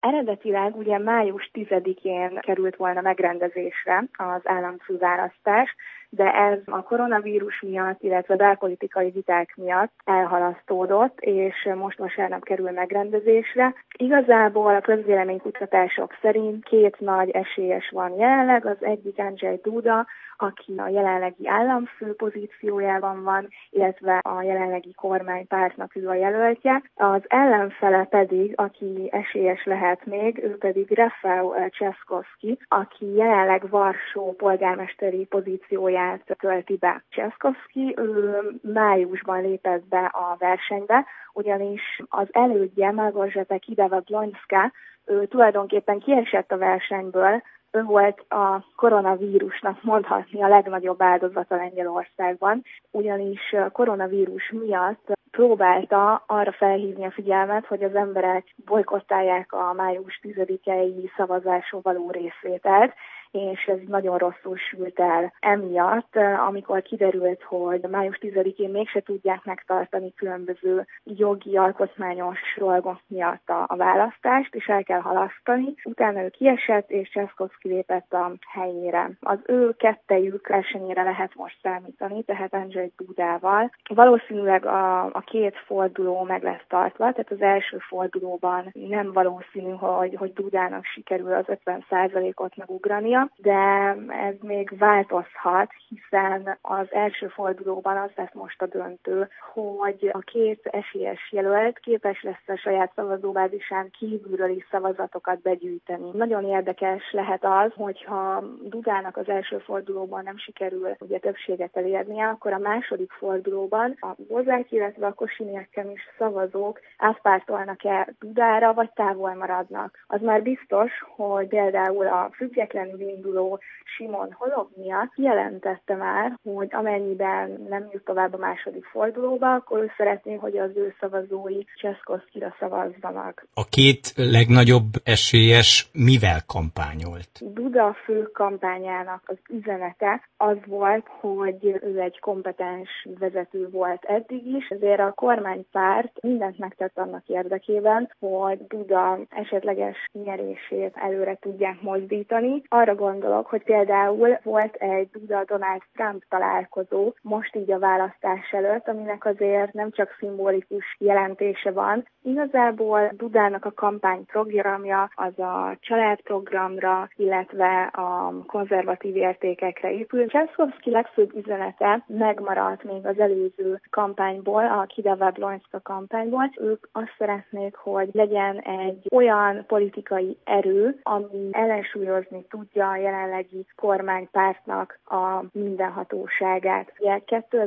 Eredetileg ugye május 10-én került volna megrendezésre az államfőválasztás, de ez a koronavírus miatt, illetve belpolitikai viták miatt elhalasztódott, és most vasárnap kerül megrendezésre. Igazából a közvéleménykutatások szerint két nagy esélyes van jelenleg, az egyik Andrzej Duda, aki a jelenlegi államfő pozíciójában van, illetve a jelenlegi kormánypártnak ő a jelöltje. Az ellenfele pedig, aki esélyes lehet még, ő pedig Rafał Trzaskowski, aki jelenleg Varsó polgármesteri pozícióját tölti be. Trzaskowski ő májusban lépett be a versenybe, ugyanis az elődje Małgorzata Kidawa-Błońska, ő tulajdonképpen kiesett a versenyből. Ő volt a koronavírusnak mondhatni a legnagyobb áldozata Lengyelországban, ugyanis koronavírus miatt próbálta arra felhívni a figyelmet, hogy az emberek bojkottálják a május 10-i szavazáson való részvételt, és ez nagyon rosszul sült el. Emiatt, amikor kiderült, hogy május 10-én mégse tudják megtartani különböző jogi, alkotmányos dolgok miatt a választást, és el kell halasztani, utána ő kiesett, és Trzaskowski lépett a helyére. Az ő kettejük versenyére lehet most számítani, tehát Andrzej Dudával. Valószínűleg a két forduló meg lesz tartva, tehát az első fordulóban nem valószínű, hogy Dudának sikerül az 50%-ot megugrania, de ez még változhat, hiszen az első fordulóban az lesz most a döntő, hogy a két esélyes jelölt képes lesz a saját szavazóbázisán kívülről is szavazatokat begyűjteni. Nagyon érdekes lehet az, hogyha Dudának az első fordulóban nem sikerül ugye többséget elérnie, akkor a második fordulóban a Bozák, illetve a Kosiniakem szavazók átpártolnak-e Dudára, vagy távol maradnak. Az már biztos, hogy például a függetlenül induló Simon Holobnia jelentette már, hogy amennyiben nem jut tovább a második fordulóba, akkor ő szeretné, hogy az ő szavazói Trzaskowskira szavazzanak. A két legnagyobb esélyes mivel kampányolt? Duda fő kampányának az üzenete az volt, hogy ő egy kompetens vezető volt eddig is, ezért a kormánypárt mindent megtett annak érdekében, hogy Duda esetleges nyerését előre tudják mozdítani. Arra gondolok, hogy például volt egy Duda-Donald Trump találkozó most így a választás előtt, aminek azért nem csak szimbolikus jelentése van. Igazából Dudának a kampányprogramja az a családprogramra, illetve a konzervatív értékekre épül. Trzaskowski legfőbb üzenete megmaradt még az előző kampányból, a Kidawa-Błońska kampányból. Ők azt szeretnék, hogy legyen egy olyan politikai erő, ami ellensúlyozni tudja a jelenlegi kormánypártnak a mindenhatóságát. Ugye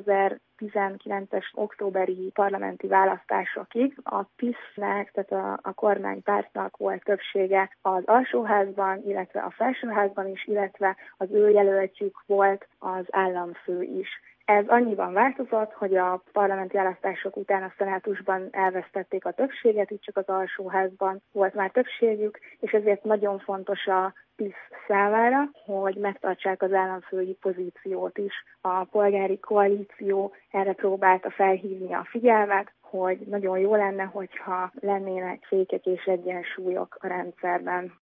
2019-es októberi parlamenti választásokig a PiS-nek, tehát a kormánypártnak volt többsége az alsóházban, illetve a felsőházban is, illetve az ő jelöltjük volt az államfő is. Ez annyiban változott, hogy a parlamenti választások után a szenátusban elvesztették a többséget, így csak az alsóházban volt már többségük, és ezért nagyon fontos a PiS számára, hogy megtartsák az államfői pozíciót is. A polgári koalíció erre próbálta felhívni a figyelmet, hogy nagyon jó lenne, hogyha lennének fékek és egyensúlyok a rendszerben.